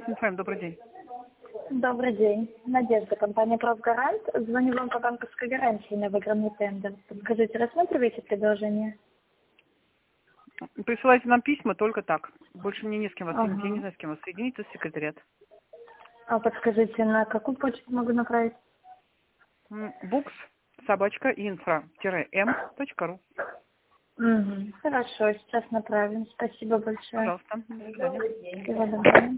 Информ, добрый день. Добрый день. Надежда, компания «Профгарант». Звоню вам по банковской гарантии на выигранный тендер. Подскажите, рассматриваете предложение? Присылайте нам письма только так. Больше мне не с кем вас соединить. Я не Ага. знаю, с кем вас соединить, это секретариат. А подскажите, на какую почту могу направить? books@infra-m.ru. Угу. Хорошо, сейчас направим. Спасибо большое. Пожалуйста. До свидания. Всего доброго.